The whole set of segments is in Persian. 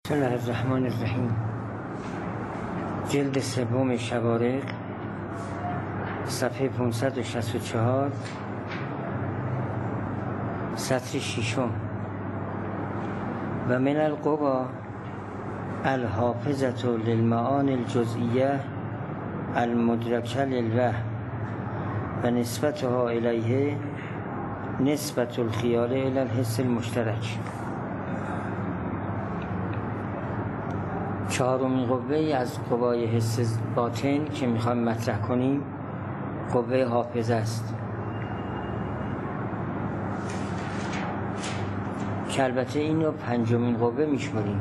بسم الله الرحمن الرحیم. جلد سوم شوارق، صفحه 564، سطر ششم. و من القوا الحافظة للمعانی الجزئیه المدرکه للوهم و نسبتها الیه نسبت الخیال الی الحس المشترک. چهارمین قوه از قوای حس باطن که میخوایم مطرح کنیم قوه حافظه است که البته این رو پنجمین قوه میشماریم،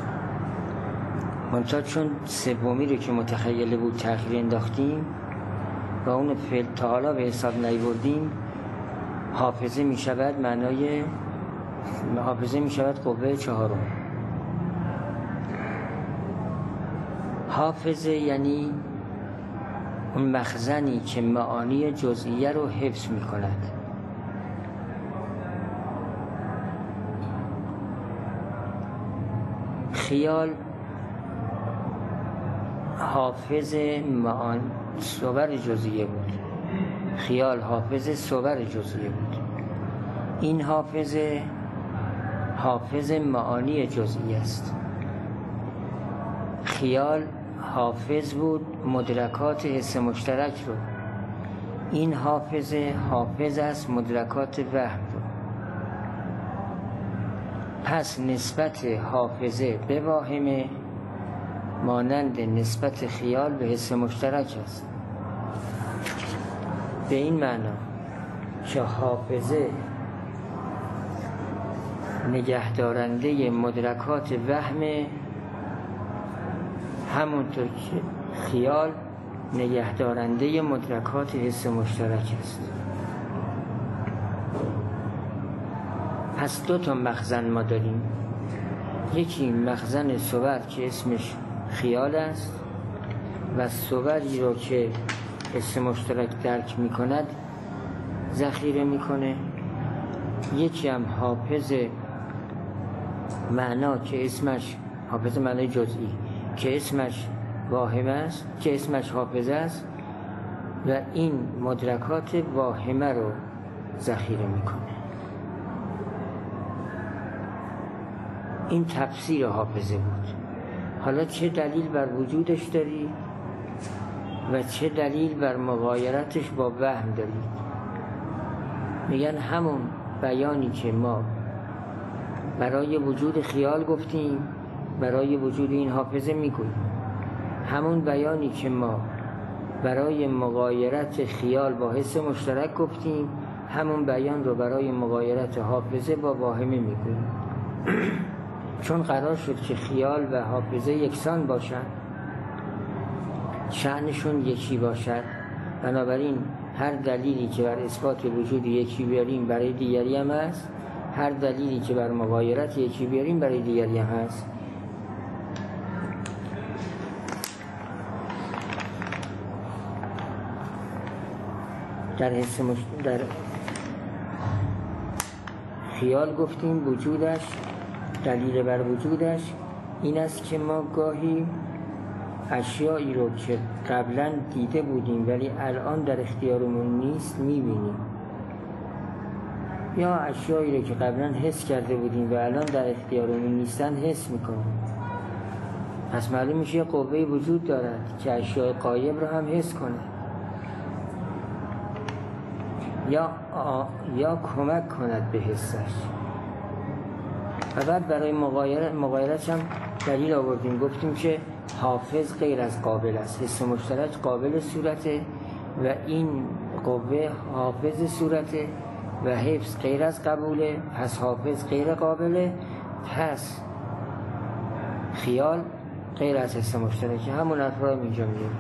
منتها چون سومی رو که متخیله بود تأخیر انداختیم و اون فعل تا حالا به حساب نیاوردیم، حافظه میشود معنای حافظه میشود قوه چهارم. حافظه یعنی اون مخزنی که معانی جزئیه رو حفظ می کند. خیال حافظ صور جزئیه بود. خیال حافظ صور جزئیه بود. این حافظ معانی جزئی است. خیال حافظ بود مدرکات حس مشترک رو. این حافظ است مدرکات وهم رو. پس نسبت حافظه به واهمه مانند نسبت خیال به حس مشترک است. به این معنا که حافظه نگهدارنده مدرکات وهم، همونطور که خیال نگهدارنده مدرکات حس مشترک است. پس دو تا مخزن ما داریم، یکی مخزن صور که اسمش خیال است و صوری رو که حس مشترک درک می کند ذخیره می کنه. یکی هم حافظ معنا که اسمش حافظ معنای جزئی که اسمش واهمه است، که اسمش حافظه است و این مدرکات واهمه رو ذخیره میکنه. این تفسیر حافظه بود. حالا چه دلیل بر وجودش داری و چه دلیل بر مغایرتش با وهم داری؟ میگن همون بیانی که ما برای وجود خیال گفتیم برای وجود این حافظه میگوییم، همون بیانی که ما برای مغایرت خیال با حس مشترک گفتیم همون بیان رو برای مغایرت حافظه با واهمه میگوییم. چون قرار شد که خیال و حافظه یکسان باشن، شأنشون یکی باشد، بنابراین هر دلیلی که بر اثبات وجود یکی بیاریم برای دیگری هم هست، هر دلیلی که بر مغایرت یکی بیاریم برای دیگری هم هست. در خیال گفتیم وجودش، دلیل بر وجودش این است که ما گاهی اشیایی رو که قبلا دیده بودیم ولی الان در اختیارمون نیست میبینیم، یا اشیایی رو که قبلا حس کرده بودیم و الان در اختیارمون نیستن حس میکنیم. پس معلوم میشه یه قوه وجود دارد که اشیاء غایب رو هم حس کنه یا کمک کند به حسش. و بعد برای مغایرت هم دلیل آوردیم، گفتیم که حافظ غیر از قابل است، حس مشترک قابل صورته و این قوه حافظ صورته و حفظ غیر از قبوله، پس حافظ غیر قابله، پس خیال غیر از حس مشترک. همون افراد اینجا میگیم.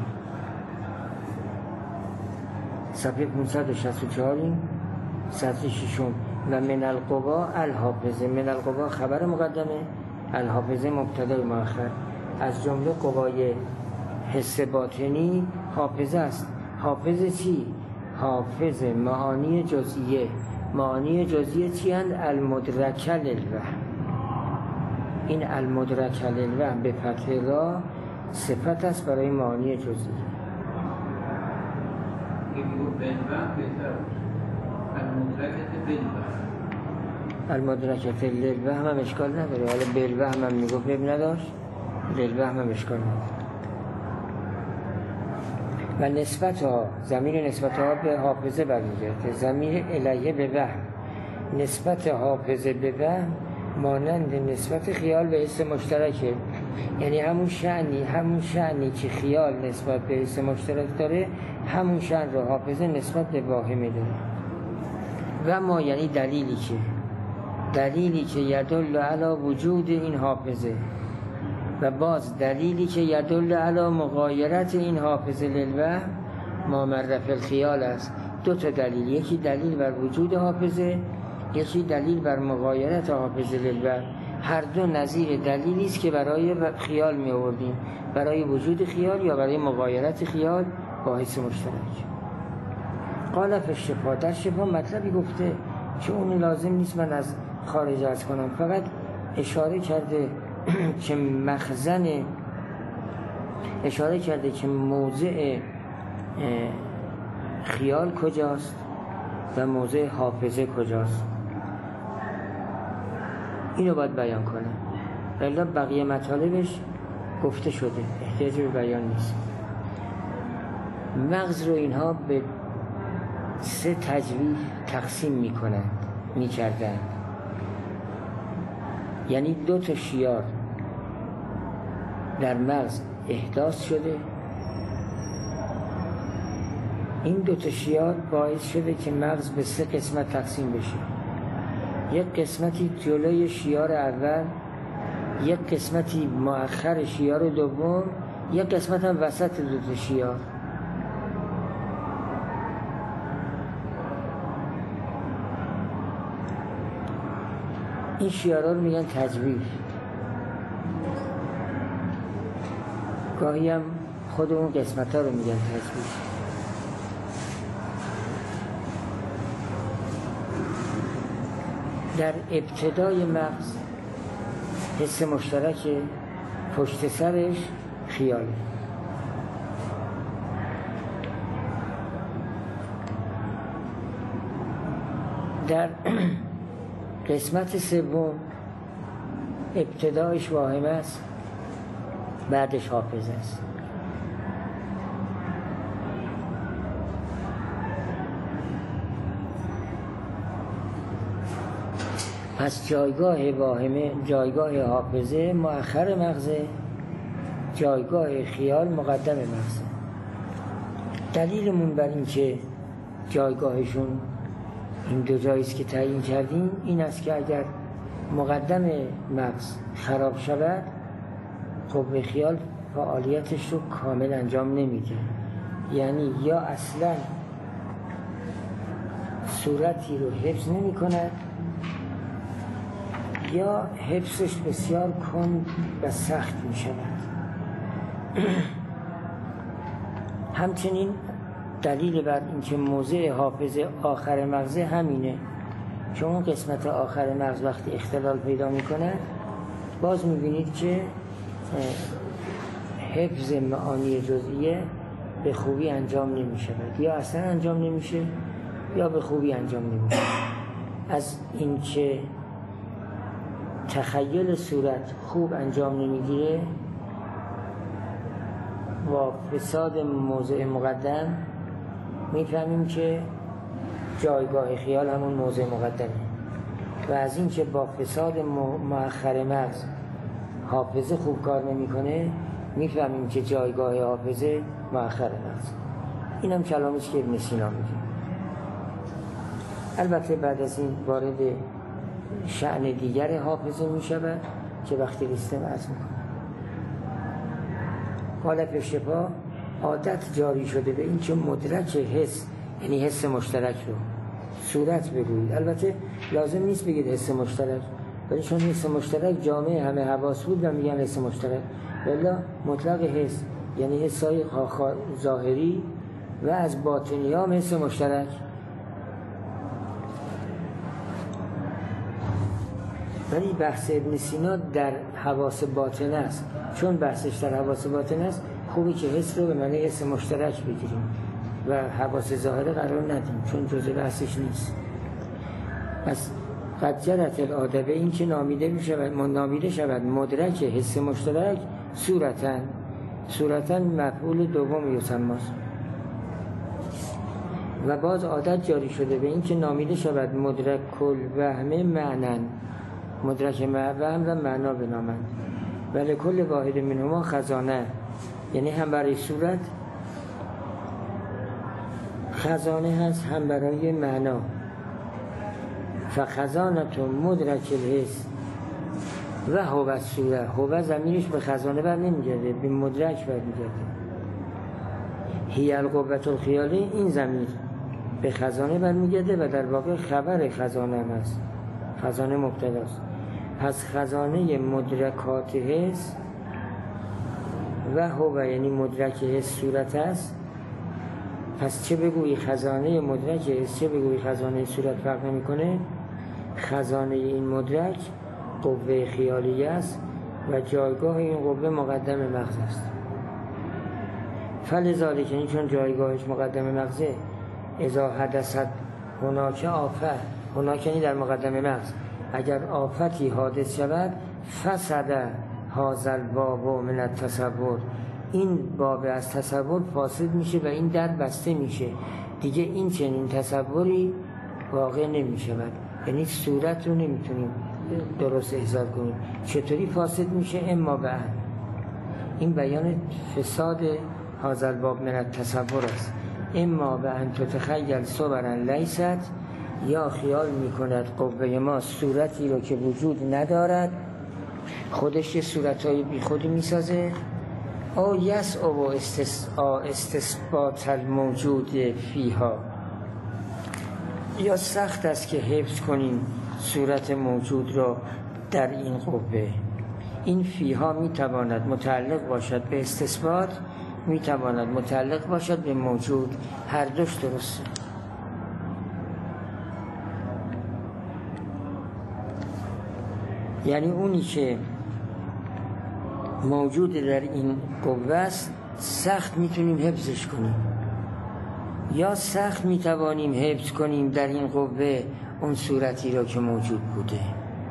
صفحه 564 سطر ششم. و من القوا الحافظه. من القوا خبر مقدمه، الحافظه مبتدا مؤخر. از جمله قوای حس باطنی حافظه است. حافظه چی؟ حافظ معانی جزئیه. معانی جزئیه چی اند؟ المدرکه للوهم. این المدرک للوهم به فتح را صفت است برای معانی جزئی. المدرکت للوهم هم اشکال نداره، حالا بالوهم هم میگفت اب نداشت، للوهم هم اشکال نداره. و نسبت ها، ضمیر نسبت ها به حافظه برمیگرده، ضمیر الیه به وهم. نسبت حافظه به وهم مانند نسبت خیال به حس مشترکه، یعنی همون شأنی که خیال نسبت به حس مشترک داره، همون شأن رو حافظه نسبت به واهمه داره. و ما یعنی دلیلی که یدل علی وجود این حافظه، و باز دلیلی که یدل علی مغایرت این حافظه للوهم ما مر فی الخیال است. دو تا دلیل، یکی دلیل بر وجود حافظه، یکی دلیل بر مغایرت حافظه للوهم. هر دو نظیر دلیلی است که برای خیال می آوردیم، برای وجود خیال یا برای مغایرت خیال با حس مشترک. قال فی الشفا، در شفا مطلبی گفته که اون لازم نیست من از خارج عرض کنم، فقط اشاره کرده که موضع خیال کجاست و موضع حافظه کجاست، اینو باید بیان کنه. الا بقیه مطالبش گفته شده، احتیاج به بیان نیست. مغز رو اینها به 3 تجویف تقسیم میکردند. یعنی 2 تا شیار در مغز احداث شده، این 2 تا شیار باعث شده که مغز به 3 قسمت تقسیم بشه. یک قسمتی جلوی شیار اول، یک قسمتی مؤخر شیار دوم، یک قسمت هم وسط 2 تا شیار. این شیارها رو میگن تجویف. گاهی هم خود اون قسمت ها رو میگن تجویف. در ابتدای مغز حس مشترک، پشت سرش خیاله. در قسمت سوم ابتدایش واهمه است، بعدش حافظه است. پس جایگاه واهمه، جایگاه حافظه مؤخر مغزه، جایگاه خیال مقدم مغزه. دلیلمون بر این که جایگاهشون این 2 جاییست که تعیین کردیم این است که اگر مقدم مغز خراب شود، خب خیال فعالیتش رو کامل انجام نمیده. یعنی یا اصلا صورتی رو حفظ نمی کند، یا حفظش بسیار کند و سخت می شود. همچنین دلیل بر اینکه موضع حافظه آخر مغزه همینه، چون اون قسمت آخر مغز وقتی اختلال پیدا میکنه باز میبینید که حفظ معانی جزئیه به خوبی انجام نمیشه، یا اصلا انجام نمیشه یا به خوبی انجام نمیشه. از اینکه تخیل صورت خوب انجام نمیگیره و فساد موضع مقدم میفهمیم که جایگاه خیال همون موضع مقدمه. و از این که با فساد مؤخر مغز حافظه خوب کار نمیکنه میفهمیم که جایگاه حافظه مؤخر مغز. این هم کلامیست که ابن سینا میگه. البته بعد از این وارد شأن دیگر حافظه میشود که وقتی رسیدم عرض میکنم. قال فی الشفا، عادت جاری شده به این که مدرک حس، یعنی حس مشترک رو صورت بگویید. البته لازم نیست بگید حس مشترک، ولی چون حس مشترک جامعه همه حواس بود و میگن حس مشترک، ولی مطلق حس یعنی حسای ظاهری و از باطنی هم حس مشترک. ولی بحث ابن سینا در حواس باطن است. چون بحثش در حواس باطن است، خوبی که حس رو به معنی حس مشترک بگیریم و حواس ظاهره قرار ندیم، چون جزء بحثش نیست. پس قد جرت العاده، به این که نامیده شود مدرک حس مشترک صورتاً مفعول دوم یسماست. و باز عادت جاری شده به این که نامیده شود مدرک کل وهم معنن، مدرک وهم و معنا بنامند. ولی کل واحد منهما خزانه، یعنی هم برای صورت خزانه هست، هم برای معنا. فخزانت مدرک الحس و هو الصوره، هو ضمیرش به خزانه بر نمیگرده، به مدرک بر میگرده. هی القوة الخیاله، این ضمیر به خزانه بر میگرده و در واقع خبر خزانه هست، خزانه مبتداست. پس خزانه مدرکات حس و هو یعنی مدرک حس صورت است. پس چه بگویی خزانه مدرک حس، چه بگویی خزانه صورت، فرق نمیکنه. خزانه این مدرک قوه خیالیه است و جایگاه این قوه مقدم مغز است. فلذالک، یعنی چون جایگاهش مقدم مغزه، اذا حدثت هناک آفه، هناک یعنی در مقدم مغز، اگر آفتی حادث شود، فسد هذا الباب من التصور، این باب از تصور فاسد میشه و این در بسته میشه، دیگه این چنین تصوری واقع نمیشود. یعنی صورت رو نمیتونیم درست احضار کنیم. چطوری فاسد میشه؟ اما به این بیان فساد هذا الباب من التصور است. اما به ان تتخیل صورا لیست، یا خیال میکند قوه ما صورتی رو که وجود ندارد، خودش یه صورتهای بی خودی میسازه. او یسعب استثبات الموجود فیها، یا سخت است که حفظ کنیم صورت موجود را در این قوه. این فیها میتواند متعلق باشد به استثبات، میتواند متعلق باشد به موجود، هر دوش درسته. یعنی اونی که موجود در این قوه است سخت میتونیم حفظش کنیم، یا سخت میتوانیم حفظ کنیم در این قوه اون صورتی را که موجود بوده.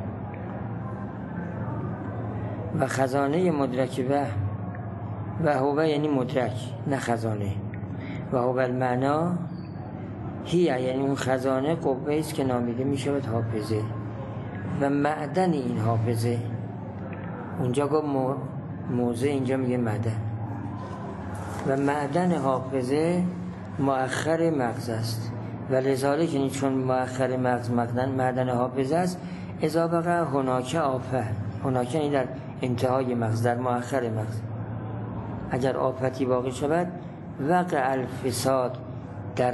و خزانه مدرک و هو یعنی مدرک نه خزانه، و هو المعنا هی یعنی اون خزانه قوه است که نامیده میشود حافظه و معدن این حافظه. اونجا گفت موضع، اینجا میگه معدن. و معدن حافظه مؤخر مغز است و لذالک، یعنی چون مؤخر مغز معدن حافظه است، اذا بقى هناک آفه، هناک یعنی در انتهای مغز، در مؤخر مغز اگر آفتی واقع شود، وقع الفساد در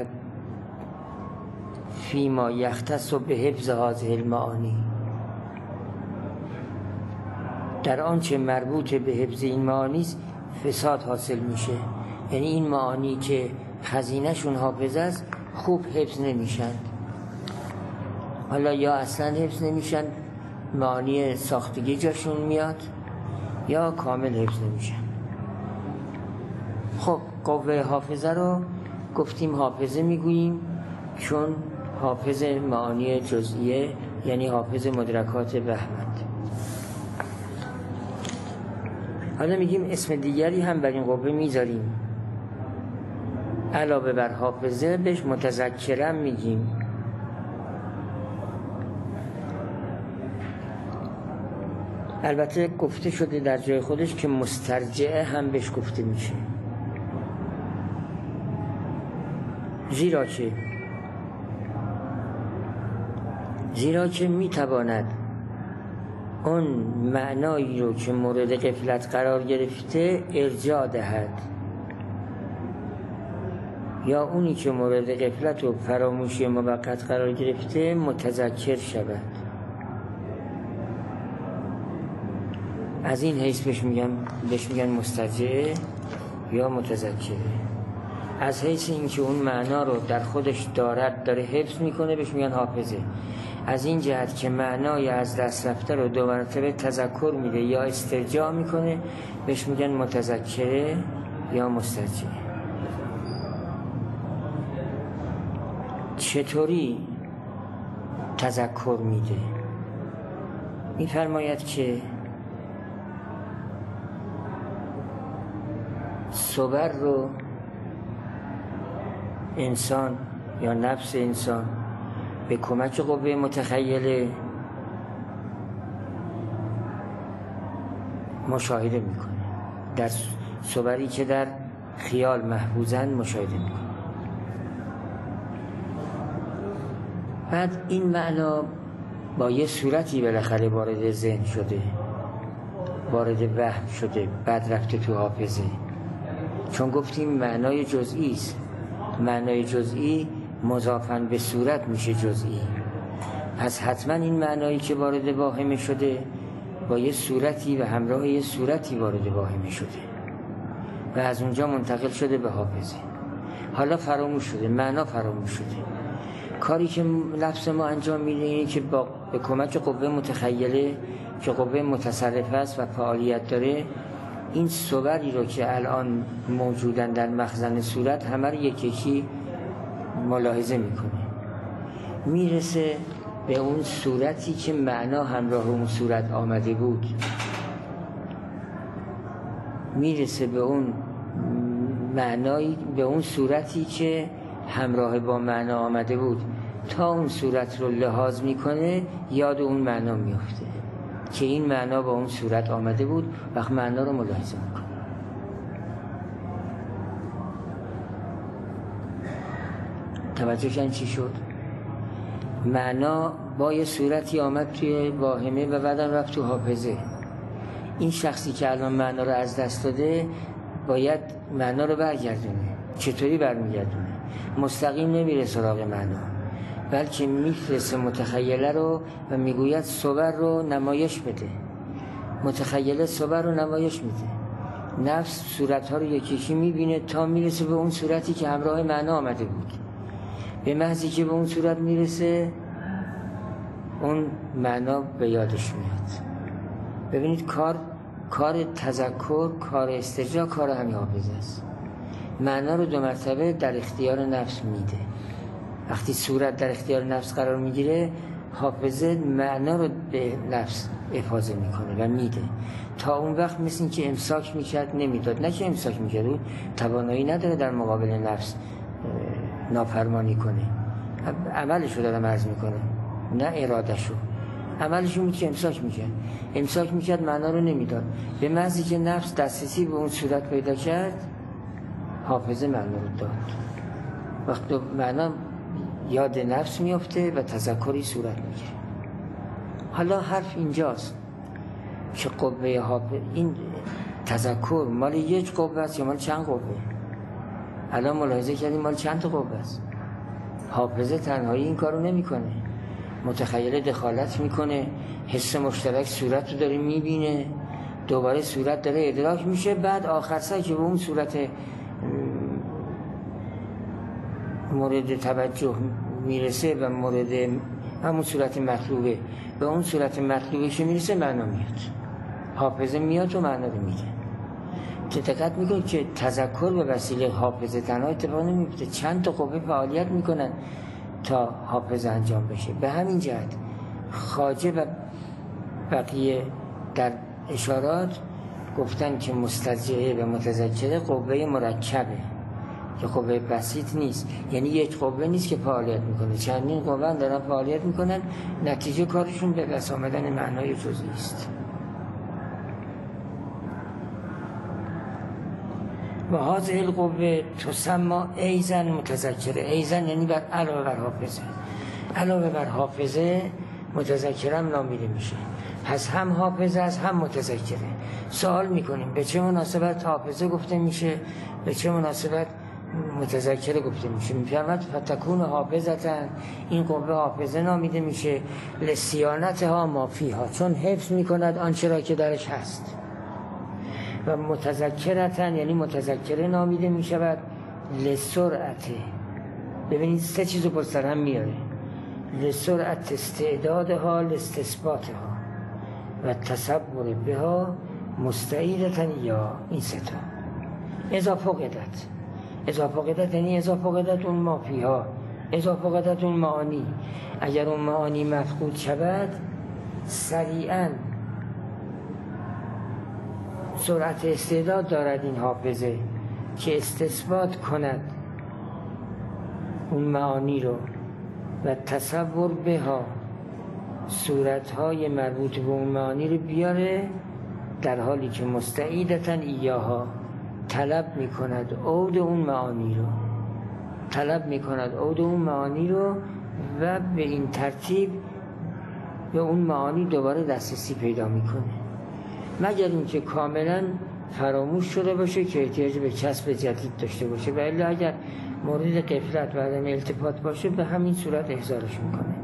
فیما یختص به حفظ هذه المعانی، در آنچه مربوط به حفظ این معانی است فساد حاصل میشه. یعنی این معانی که خزینه‌شون حافظ است خوب حفظ نمیشن، حالا یا اصلا حفظ نمیشن، معانی ساختگی جاشون میاد، یا کامل حفظ نمیشن. خب قوه حافظه رو گفتیم حافظه میگوییم چون حافظ معانی جزئیه، یعنی حافظ مدرکات وهمند. حالا میگیم اسم دیگری هم بر این قوه میذاریم علاوه بر حافظه، بهش متذکرم میگیم. البته گفته شده در جای خودش که مسترجعه هم بهش گفته میشه، زیرا که میتواند اون معنایی رو که مورد غفلت قرار گرفته ارجاع دهد، یا اونی که مورد غفلت و فراموشی موقت قرار گرفته متذکر شود. از این حیث بهش میگن مسترجع یا متذکره. از حیث اینکه اون معنا رو در خودش داره حفظ میکنه بهش میگن حافظه. از این جهت که معنای از دست رفته رو دو مرتبه تذکر میده یا استرجاع میکنه، بهش میگن متذکره یا مسترجعه. چطوری تذکر میده؟ میفرماید که صبر رو انسان یا نفس انسان به کمک قوه متخیله مشاهده میکنه، در صبری که در خیال محفوظن مشاهده میکنه. بعد این معنا با یه صورتی بالاخره وارد ذهن شده، وارد وهم شده، بعد رفته تو حافظه. چون گفتیم معنای جزئی است، معنای جزئی مضافن به صورت میشه جزئی، پس حتما این معنایی که وارد واهمه شده با یه صورتی و همراه یه صورتی وارد واهمه شده و از اونجا منتقل شده به حافظه. حالا فراموش شده، معنا فراموش شده. کاری که لفظ ما انجام میده اینه که به کمک قوه متخیله که قوه متصرف است و فعالیت داره، این صوری رو که الان موجودن در مخزن صورت همه رو یکی ملاحظه میکنه، میرسه به اون صورتی که معنا همراه اون صورت آمده بود، میرسه به اون معنایی، به اون صورتی که همراه با معنا آمده بود. تا اون صورت رو لحاظ میکنه یاد اون معنا میفته که این معنا با اون صورت آمده بود، وقت معنا رو ملاحظه میکنه. توجهشن چی شد؟ معنا با یه صورتی آمد توی واهمه و بعدم رفت تو حافظه. این شخصی که الان معنا رو از دست داده باید معنا رو برگردونه. چطوری برمیگردونه؟ مستقیم نمیره سراغ معنا، بلکه میفرسته متخیله رو و میگوید صور رو نمایش بده. متخیله صور رو نمایش میده، نفس صورتها رو یکی میبینه تا میرسه به اون صورتی که همراه معنا آمده بود. به محضی که به اون صورت میرسه اون معنا به یادش میاد. ببینید کار تذکر، کار استرجاع، کار همین حافظه است. معنا رو دو مرتبه در اختیار نفس میده. وقتی صورت در اختیار نفس قرار میگیره، حافظه معنا رو به نفس افاضه میکنه و میده. تا اون وقت مثل این که امساک میکرد نمیداد. نه که امساک میکرد، اون توانایی نداره در مقابل نفس نافرمانی کنه. عملشو دارم عرض میکنه، نه ارادهشو. عملشو بود که امساک میکرد معنا رو نمیداد. به محضی که نفس دسترسی به اون صورت پیدا کرد، حافظه معنا رو داد. وقتی معنا یاد نفس میفته و تذکری صورت میگیره. حالا حرف اینجاست که قوه حافظه، این تذکر مال یک قوه است یا مال چند قوه؟ الان ملاحظه کردیم مال چند تا قوه است. حافظه تنهایی این کارو نمیکنه، متخیله دخالت میکنه، حس مشترک صورت رو داره میبینه، دوباره صورت داره ادراک میشه، بعد آخر سر که به اون صورت مورد توجه میرسه و مورد همون صورت مطلوبه، به اون صورت مطلوبه که میرسه معنا میاد. حافظه میاد و معنا رو میده. دقت میکنید که تذکر به وسیله حافظه تنها اتفاق نمیفته، چند تا قوه فعالیت میکنن تا حافظه انجام بشه. به همین جهت خواجه و بقیه در اشارات گفتن که مسترجعه و متذکره قوه مرکبه که قوه بسیط نیست، یعنی یک قوه نیست که فعالیت میکنه، چندین قوه دارن فعالیت میکنن، نتیجه کارشون به دست آمدن معنای جزئی است. و هذه القوه تسمى ایضا متذکره. ایضا یعنی علاوه بر حافظه، علاوه بر حافظه متذکره هم نامیده میشه. پس هم حافظه است هم متذکره. سوال میکنیم به چه مناسبت حافظه گفته میشه، به چه مناسبت متذکره گفته میشه؟ میفرماد فتکون حافظتن، این قوه حافظه نامیده میشه لصیانتها ما فیها، چون حفظ میکند آنچه را که درش هست. و متذکرتن یعنی متذکره نامیده میشود لسرعته. ببینید سه چیزو پشت سر هم میاره. لسرعت استعدادها لاستثباتها و تصور بها مستعیدتن یا این ستا. اذا فقدت یعنی اذا فقدت اون مافیها، اذا فقدت اون معانی. اگر اون معانی مفقود شود سریعا سرعت استعداد دارد این حافظه که استثبات کند اون معانی رو و تصور بها، صورتهای مربوط به اون معانی رو بیاره، در حالی که مستعیدتن ایاها، طلب میکند عود اون معانی رو و به این ترتیب به اون معانی دوباره دسترسی پیدا میکنه، مگر اینکه کاملا فراموش شده باشه که احتیاج به کسب جدید داشته باشه، و الا اگر مورد غفلت و عدم التفات باشه به همین صورت احضارش میکنه.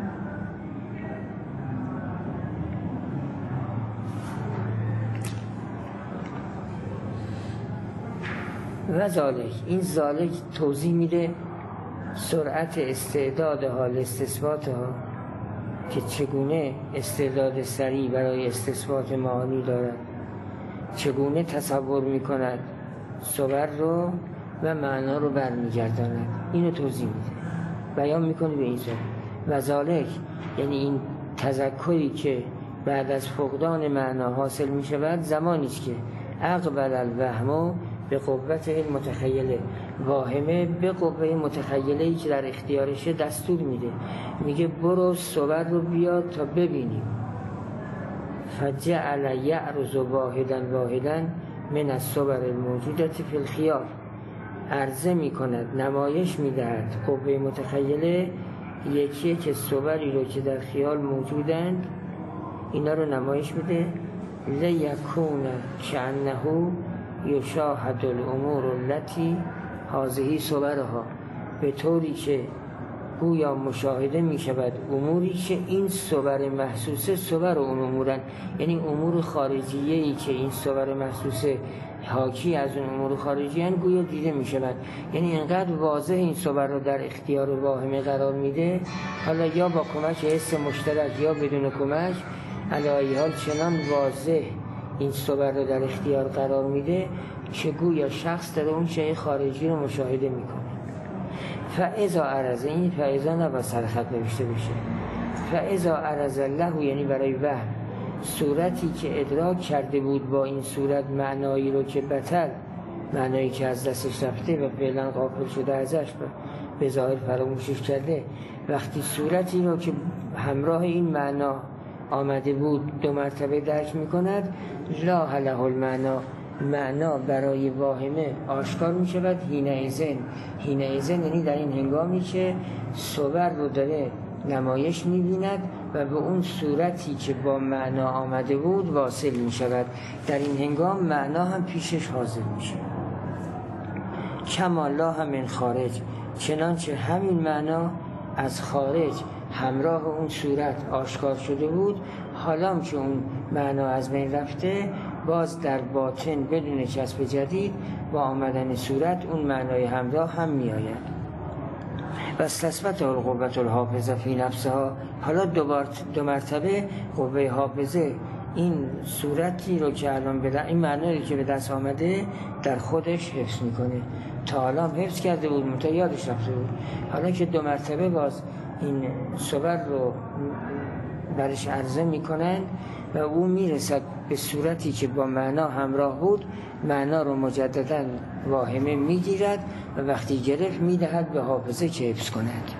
و ذالک، این ذالک توضیح میده سرعت استعداد حال استثبات ها که چگونه استعداد سریع برای استثبات معانی دارد، چگونه تصور میکند صور رو و معنا رو برمیگرداند، اینو توضیح میده، بیان میکنه به این صورت. و ذالک یعنی این تذکری که بعد از فقدان معنا حاصل میشود زمانی است که اقبل الوهم به قوت المتخیله، واهمه به قوه متخیله‌ای که در اختیارشه دستور میده، میگه برو صور رو بیار تا ببینیم. فجعل یعرض واحدا من الصور الموجودة فی الخیال، عرضه میکند، نمایش میدهد قوه متخیله یکی که صوری رو که در خیال موجودند اینا رو نمایش میده. لیکون کأنه یشاهد الامور التي هذه صورها، به طوری که گویا مشاهده می شود اموری که این صور محسوسه صور اون امورن، یعنی امور خارجیه‌ای که این صور محسوسه حاکی از اون امور خارجی هن گویا دیده می شود. یعنی اینقدر واضح این صور رو در اختیار واهمه قرار میده، حالا یا با کمک حس مشترک یا بدون کمک، علی ای حال چنان واضح این صور رو در اختیار قرار میده که گویا شخص داره اون شیء خارجی رو مشاهده میکنه. فاذا عرض، این فاذا نباید سرخط نوشته بشه، فاذا عرض الله یعنی برای وهم صورتی که ادراک کرده بود با این صورت معنایی رو که بطل، معنایی که از دستش رفته و فعلا غافل شده ازش به ظاهر فراموشش کرده، وقتی صورتی رو که همراه این معنا آمده بود دو مرتبه درک میکند، لا له المعنا، معنا برای واهمه آشکار می شود. حینئذ یعنی در این هنگامی که صور رو داره نمایش می بیند و به اون صورتی که با معنا آمده بود واصل می شود، در این هنگام معنا هم پیشش حاضر می شود. کما لا من خارج، چنانچه همین معنا از خارج همراه اون صورت آشکار شده بود، حالا که اون معنا از بین رفته باز در باطن بدون چسب جدید با آمدن صورت اون معنای همراه هم می آید. و استثبت قوت الحافظه فی نفسها، حالا دو مرتبه قوه حافظه این صورتی رو که الان این معنایی که به دست آمده در خودش حفظ میکنه. تا حالا حفظ کرده بود منتها یادش رفته بود، حالا که دو مرتبه باز این صور رو برش عرضه میکنن و او میرسد به صورتی که با معنا همراه بود، معنا رو مجددا واهمه میگیرد و وقتی گرفت میدهد به حافظه که حفظ کند.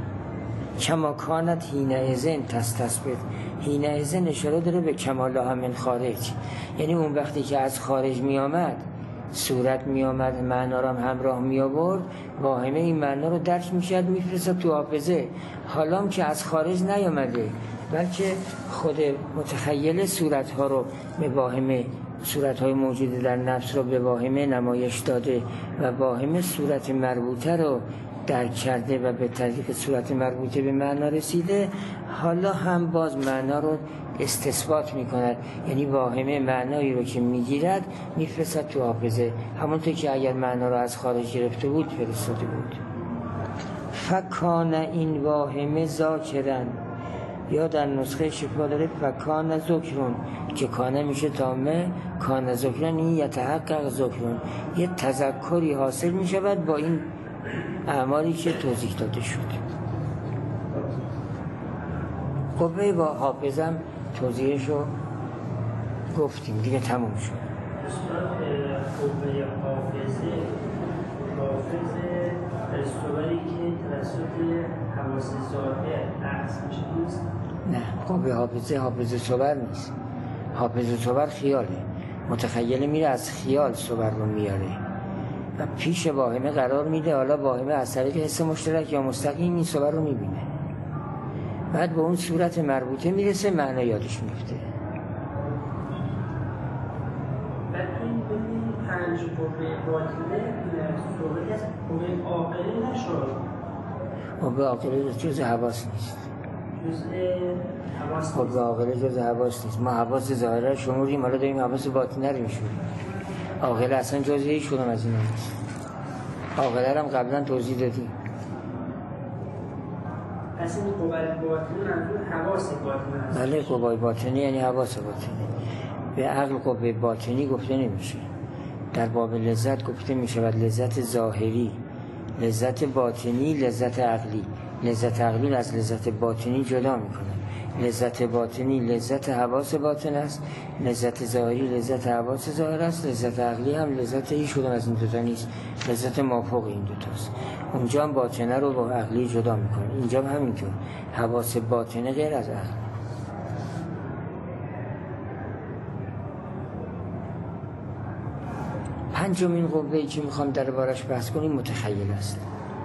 کما کانت حینئذ تستثبت، حینئذ اشاره داره به کمالها من خارج، یعنی اون وقتی که از خارج میامد صورت میامد معنا رو همراه میآورد، واهمه این معنا رو درک میشد میفرستد تو حافظه. حالا که از خارج نیامده بلکه خود متخیل صورتها رو به واهمه، صورتهای موجود در نفس رو به واهمه نمایش داده و واهمه صورت مربوطه رو درک کرده و به طریق صورت مربوطه به معنا رسیده. حالا هم باز معنا رو استثبات میکند، یعنی واهمه معنایی رو که میگیرد میفرستد تو حافظه، همونطور که اگر معنا رو از خارج گرفته بود فرستاده بود. فکان این واهمه ذاکرن، یا در نسخه شفا داره فکان ذکرون که کانه میشه تامه، کان ذکرون این یتحقق ذکرون، یه تذکری حاصل میشود با این اعمالی که توضیح داده شد. قوه با حافظم توضیحشو گفتیم دیگه، تموم شد. قوه حافظه استواری که توسط حواس ظاهر عکس میشه نیست؟ نه، قوه حافظه صور نیست. حافظه صور خیاله، متخیل میره از خیال صور رو میاره و پیش واهمه قرار میده. حالا واهمه از طریق حس مشترک یا مستقیم این صور رو میبینه، بعد به اون صورت مربوطه میرسه، معنی یادش میفته. بعد این 5 قوه باطنه صورتی از قوه عاقله نشد. قوه عاقله جز حواس نیست. قوه عاقله جز حواس نیست. ما حواس ظاهره رو شمردیم، حالا داریم حواس باطنه رو میشوریم. عاقله اصلا جز هیچ کدوم از اینا نیست. عاقله رو هم قبلا توضیح دادیم. پس این قوه باطنه منظور حواس باطنه است. بله، قوه باطنی یعنی حواس باطنی. به عقل قوه باطنی گفته نمیشه. در باب لذت گفته میشود لذت ظاهری، لذت باطنی، لذت عقلی. لذت عقلی از لذت باطنی جدا میکنه. لذت باطنی لذت حواس باطن است، لذت ظاهری لذت حواس ظاهر است، لذت عقلی هم لذت هیچ کدوم از این دوتا نیست، لذت مافوق این دوتاست. اونجا هم باطنه رو با عقلی جدا میکنه، اینجا هم همینطور. حواس باطنه غیر از عقل. پنجمین قوه‌ای که میخوام دربارش بحث کنیم متخیل است.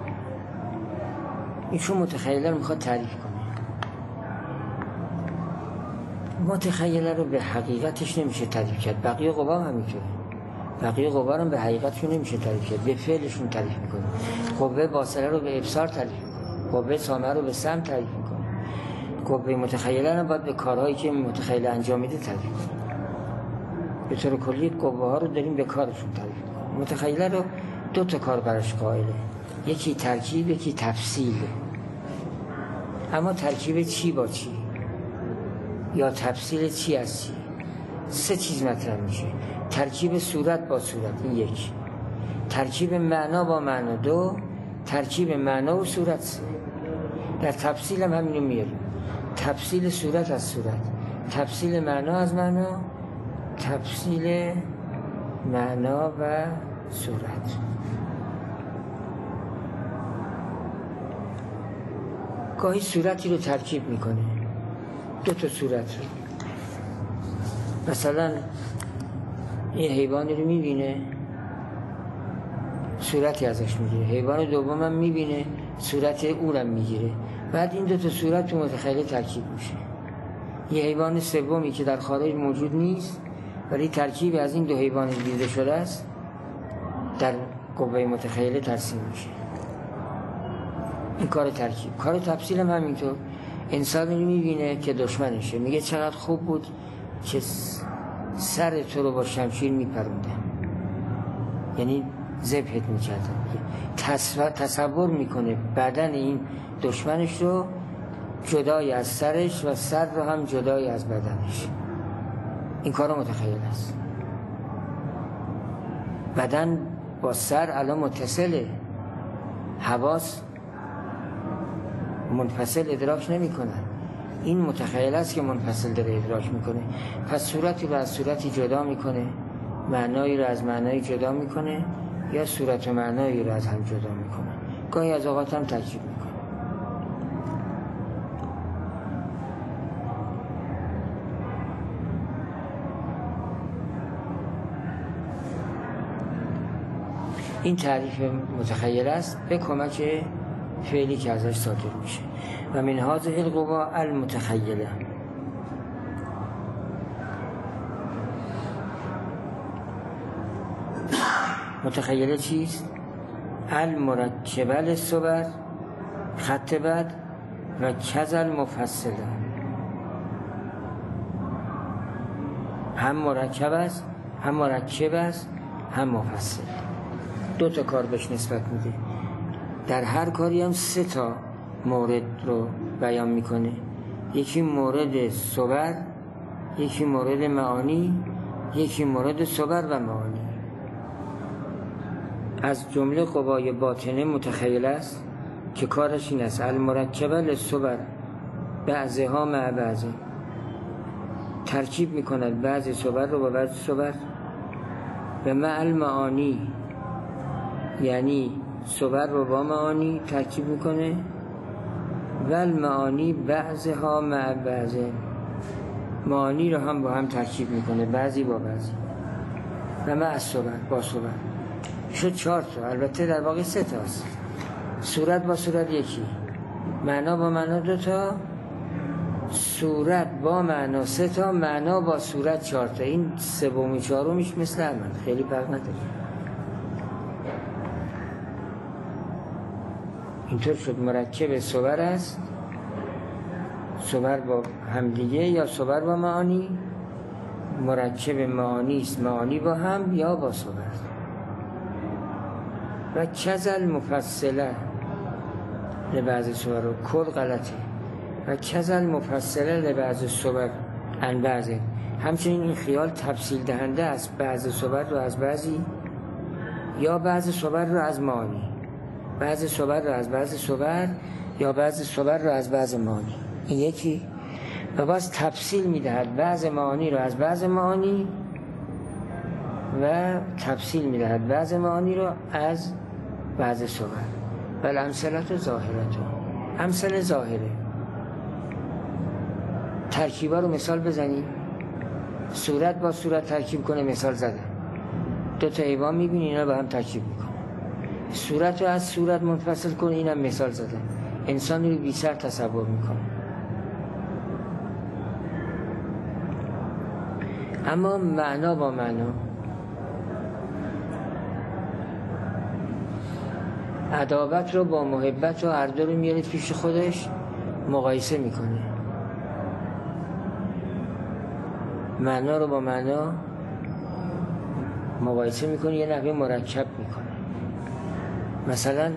ایشون متخیله رو میخواد تعریف کنه. متخیله رو به حقیقتش نمیشه تعریف کرد، بقیه قوا هم همینطوره. بقیه قوا رو به حقیقتشون نمیشه تعریف کرد، به فعلشون تعریف میکنه. قوه باصره رو به ابصار تعریف میکنه، قوه سامعه رو به سمع تعریف میکنه. قوه متخیله رو باید به کارهایی که متخیله انجام میده تعریف کنه. به طور کلی قوه ها رو داریم به کارشون تعریف میکنه. متخیله رو 2 تا کار براش قائله، یکی ترکیب، یکی تفصیل. اما ترکیب چی با چی یا تفصیل چی از چی؟ 3 چیز مطرح میشه. ترکیب صورت با صورت، این 1. ترکیب معنا با معنا 2، ترکیب معنا و صورت 3. در تفصیل هم همینو میاریم. تفصیل صورت از صورت، تفصیل معنا از معنا، تفصیل معنا و صورت. گاهی صورتی رو ترکیب میکنه، 2 تا صورت رو. مثلا یه حیوانی رو میبینه، صورتی ازش میگیره. حیوان دوم هم میبینه، صورت او رو میگیره. بعد این 2 تا صورت تو متخیله ترکیب میشه. یه حیوان سومی که در خارج موجود نیست ولی ترکیب از این 2 حیوان دیده شده است در قوه متخیله ترسیم میشه. این کار ترکیب. کار تفصیل هم همینطور. انسان رو میبینه که دشمنشه، میگه چقدر خوب بود که سر تو رو با شمشیر میپرونده، یعنی ذبحت میکردن. تصور میکنه بدن این دشمنش رو جدای از سرش و سر رو هم جدای از بدنش. این کار متخیل است. بدن با سر الان متصله، حواس منفصل ادراک نمی کنن. این متخیل است که منفصل داره ادراک میکنه. پس صورتی رو از صورتی جدا میکنه، معنایی رو از معنایی جدا میکنه، یا صورت و معنایی رو از هم جدا میکنه. گاهی از اوقات هم ترکیب میکنه. این تعریف متخیل است به کمک فعلی که ازش صادر میشه. و من هذه القوا المتخیله. متخیله چیست؟ المرکبه للصور، خط بعد، و کذل مفصله. هم مرکب است، هم مرکب است، هم مفصل. 2 تا کار بهش نسبت میده. در هر کاری هم 3 تا مورد رو بیان میکنه. یکی مورد صور، یکی مورد معانی، یکی مورد صور و معانی. از جمله قوای باطنه متخیل است که کارش این است المرکبه للصور بعضها مع بعض، ترکیب میکند بعض صور رو با بعض صور. و مع المعانی یعنی صور رو با معانی ترکیب میکنه. و المعانی بعضها مع بعض، معانی رو هم با هم ترکیب میکنه، بعضی با بعضی. و مع الصور با صور. شد 4 تا، البته در واقع 3 تاست. صورت با صورت یکی، معنا با معنا 2 تا، صورت با معنا 3 تا، معنا با صورت 4 تا. این 3 و 4 مثل عمل، خیلی فرق نداره. اینطور شد مرکب صور است، صور با همدیگه یا صور با معانی، مرکب معانی است، معانی با هم یا با صور. و کذل مفصله لبعض صور رو کل غلطه. و کذل مفصله لبعض صور ان بعضه، همچنین این خیال تفصیل دهنده است بعض صور رو از بعضی یا بعض صور رو از معانی، بعض صور رو از بعض صور یا بعض صور رو از بعض معانی. این یکی. و باز تفصیل میدهد بعض معانی رو از بعض معانی و تفصیل میدهد بعض معانی رو از بعض صور. و الامثلة ظاهرة، امثله ظاهره. ترکیبا رو مثال بزنیم. صورت با صورت ترکیب کنه، مثال زدن. 2 تا حیوان میبینی اینا با هم ترکیب میکنه. صورت رو از صورت منفصل کنه، اینم مثال زدن. انسان رو بی سر تصور میکنه. اما معنا با معنا، عداوت رو با محبت و هر دو رو میاره پیش خودش مقایسه میکنه. معنا رو با معنا مقایسه میکنه، یه نحوه مرکب میکنه. مثلا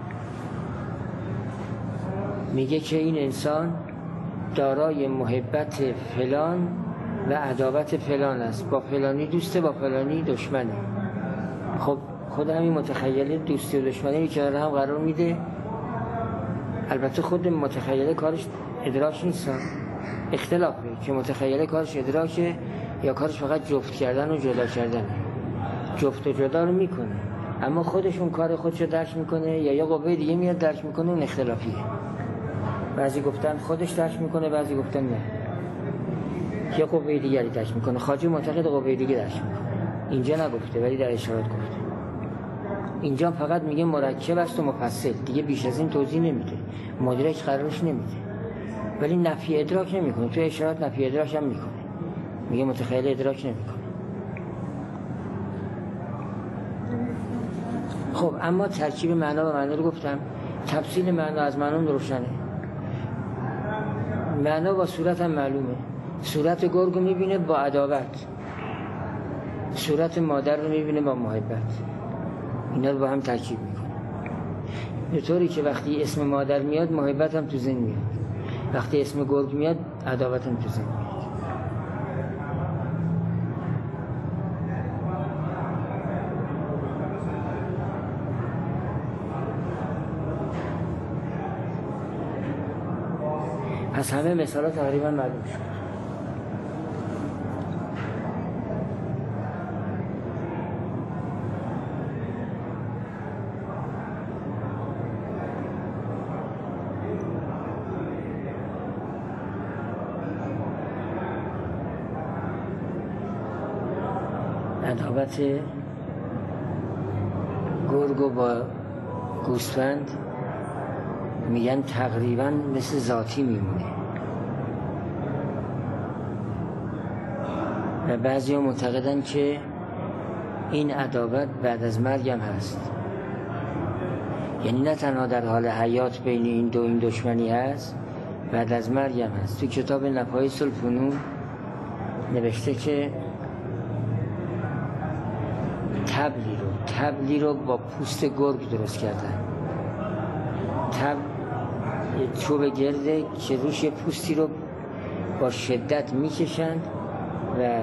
میگه که این انسان دارای محبت فلان و عداوت فلان است، با فلانی دوسته با فلانی دشمنه. خب خود همین متخیله دوستی و دشمنی که هم قرار میده. البته خود متخیله کارش ادراک نیست، اختلافه که متخیله کارش ادراکه یا کارش فقط جفت کردن و جدا کردنه. جفت و جدا رو میکنه، اما خودشون کار خودشو درک میکنه یا یه قوه دیگه میاد درک میکنه. اون اختلافیه. بعضی گفتن خودش درک میکنه، بعضی گفتن نه یه قوه دیگری درک میکنه. خواجه معتقد قوه دیگه درک میکنه. اینجا نگفته ولی در اشارات گفته. اینجا فقط میگه مرکب است و مفصل، دیگه بیش از این توضیح نمیده، مدرک قرارش نمیده. ولی نفی ادراک نمیکنه. تو اشارات نفی ادراک هم میکنه، میگه متخیل ادراک نمیکنه. خب اما ترکیب معنا و معنا رو گفتم، تفصیل معنا از معنا روشنه. معنا با صورت هم معلومه. صورت گرگ رو میبینه با عداوت، صورت مادر رو میبینه با محبت. اینا رو با هم ترکیب میکنه، به طوری که وقتی اسم مادر میاد محبت هم تو ذهن میاد، وقتی اسم گرگ میاد عداوت هم تو ذهن میاد. پس همه مثال ها تقریبا معلوم شد. عداوت گرگ با گوسفند میگن تقریبا مثل ذاتی میمونه و بعضی ها معتقدن که این عداوت بعد از مرگ هم هست. یعنی نه تنها در حال حیات بین این دشمنی هست، بعد از مرگ هم هست. تو کتاب نفایس الفنون نوشته که تبلی رو با پوست گرگ درست کردن. چوب گرده که روش پوستی رو با شدت میکشند و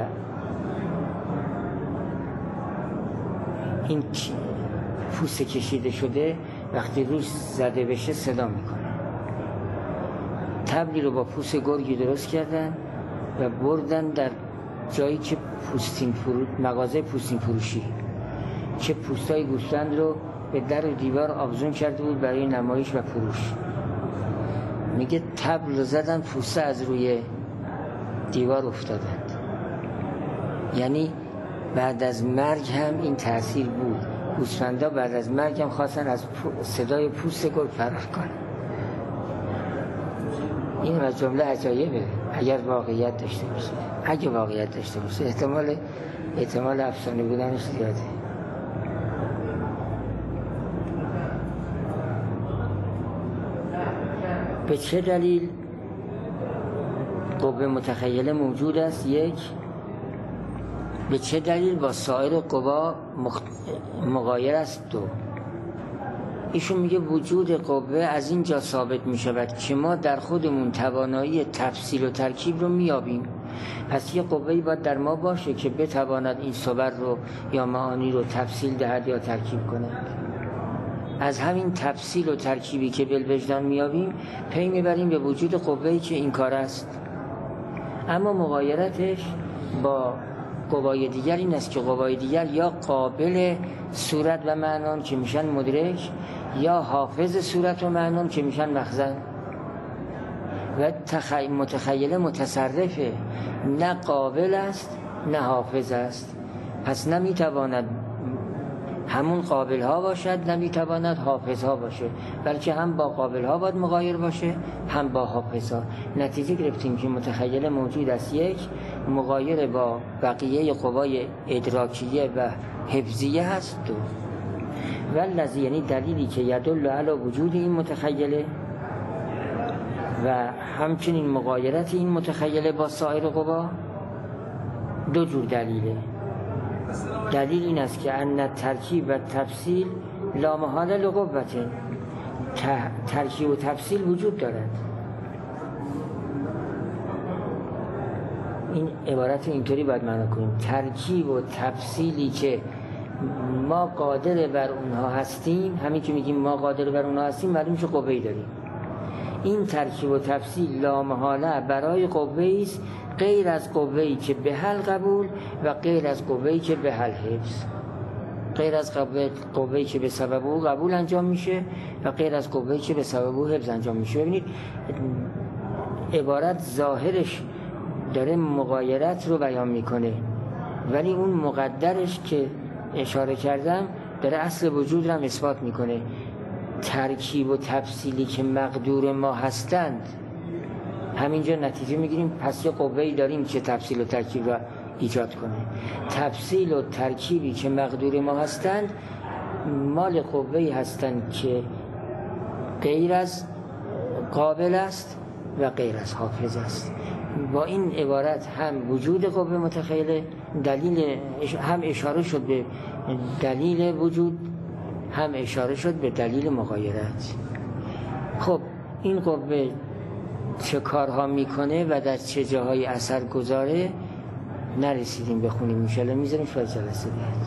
این پوست کشیده شده وقتی روش زده بشه صدا میکنه. تبلی رو با پوست گرگی درست کردن و بردن در جایی که مغازه پوستین فروشی که پوستای گوسفند رو به در و دیوار آویزون کرده بود برای نمایش و فروش. میگه تبل رو زدن، پوسته از روی دیوار افتادند. یعنی بعد از مرگ هم این تأثیر بود. گوسفندا بعد از مرگ هم خواستن از صدای پوست گرگ فرار کنن. این از جمله عجایبه اگر واقعیت داشته باشه. اگه واقعیت داشته باشه احتمال افسانه بودنش زیاده. به چه دلیل قوه متخیله موجود است؟ یک، به چه دلیل با سایر قوا مغایر است؟ دو، ایشون میگه وجود قوه از اینجا ثابت میشود که ما در خودمون توانایی تفصیل و ترکیب رو میابیم. پس یه قوه‌ای باید در ما باشه که بتواند این صور رو یا معانی رو تفصیل دهد یا ترکیب کند. از همین تفصیل و ترکیبی که بالوجدان میابیم پی میبریم به وجود قوه‌ای که این کار است. اما مغایرتش با قوای دیگر این است که قوای دیگر یا قابل صورت و معنان که میشن مدرک، یا حافظ صورت و معنان که میشن مخزن. و متخیله متصرفه، نه قابل است نه حافظ است. پس نمیتواند همون قابل ها باشد، نمیتواند حافظ ها باشه، بلکه هم با قابل ها باید مغایر باشه هم با حافظ ها. نتیجه گرفتیم که متخیله موجود است، یک، مغایر با بقیه قوای ادراکیه و حفظیه هست. دو، والذی، یعنی دلیلی که یدل علی وجود این متخیله و همچنین مغایرت این متخیله با سایر قوا. دو جور دلیله. دلیل این است که ان ترکیب و تفصیل لا محاله لقوته، ترکیب و تفصیل وجود دارد. این عبارت اینطوری باید معنی کنیم: ترکیب و تفصیلی که ما قادر بر اونها هستیم، همین که میگیم ما قادر بر اونها هستیم معلوم میشه قوه‌ای داریم. این ترکیب و تفصیل لا محاله برای قوه‌ای است غیر از قوه‌ای که به حل قبول و غیر از قوه‌ای که به حل حفظ. غیر از قوه‌ای که به سبب او قبول انجام میشه و غیر از قوه‌ای که به سبب او حفظ انجام میشه. ببینید عبارت ظاهرش داره مغایرت رو بیان میکنه، ولی اون مقدرش که اشاره کردم داره اصل وجود رو هم اثبات میکنه. ترکیب و تفصیلی که مقدور ما هستند، همینجا نتیجه میگیریم پس یه قوه‌ای داریم که تفصیل و ترکیب را ایجاد کنه. تفصیل و ترکیبی که مقدور ما هستند مال قوه‌ای هستند که غیر از قابل است و غیر از حافظ است. با این عبارت هم وجود قوه متخیله دلیل، هم اشاره شد به دلیل وجود، هم اشاره شد به دلیل مغایرت. خب این قوه چه کارها میکنه و در چه جاهای اثر گذاره نرسیدیم بخونیم، ان شاءالله میذاریم شاید جلسه بعد.